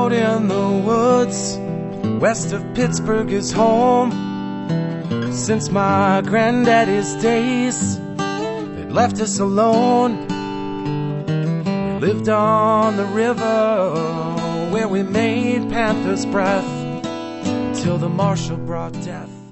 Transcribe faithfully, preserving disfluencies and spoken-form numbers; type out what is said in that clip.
out in the woods west of Pittsburgh is home. Since my granddaddy's days, they'd left us alone. We lived on the river where we made panther's breath till the marshal brought death.